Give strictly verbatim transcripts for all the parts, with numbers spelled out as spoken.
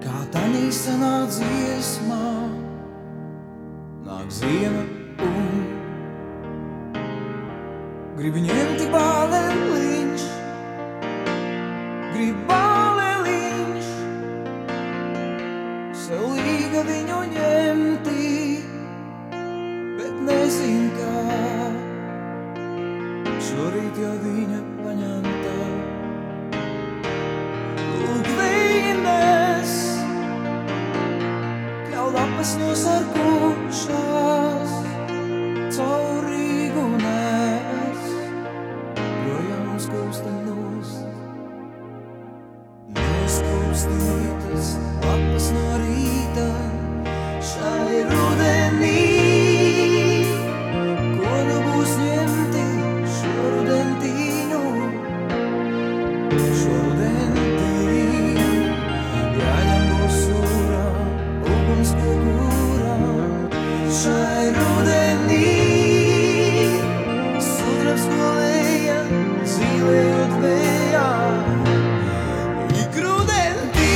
Kā tanī senā dziesmā nāk ziema un gribi ņemti bāleliņš, grib bāleliņš, sev līga viņu ņemti, bet nezin kā. Šorīt jau viņa paņemta. Lūk vīnes, kļauj lapas nosarkušās, caur Rīgu nes, projām skūstenos. Noskūstītas lapas no rīta šai rudenī. Ko nu būs ņemti šorudentīņu, šorudentīņu, jāņem būs sūrā, uguns kogūrā. Šai rudenī sudrabs kolēja, zīlējot vējā, ik rudentī.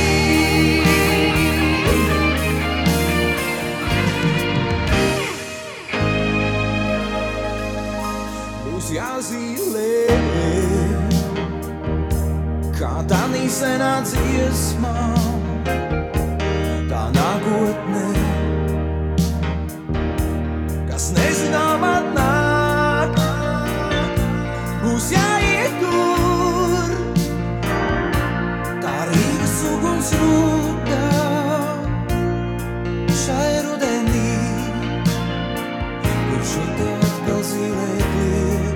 Būs jāzīlē, kā tanī senā dziesmā, tā nākotne, kas nezinām atnāk. Būs jāiet tur, tā Rīgas uguns rudā, šai rudenī, kur šitā atkal zīlēt liek.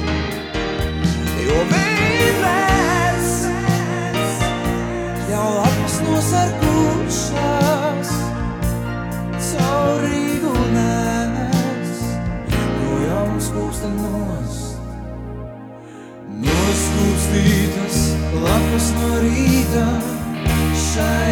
Jo vīnes, jau lapas nosarkušās, caur Rīgu nes, projām skūstenos. Noskūstītas lapas no rīta šai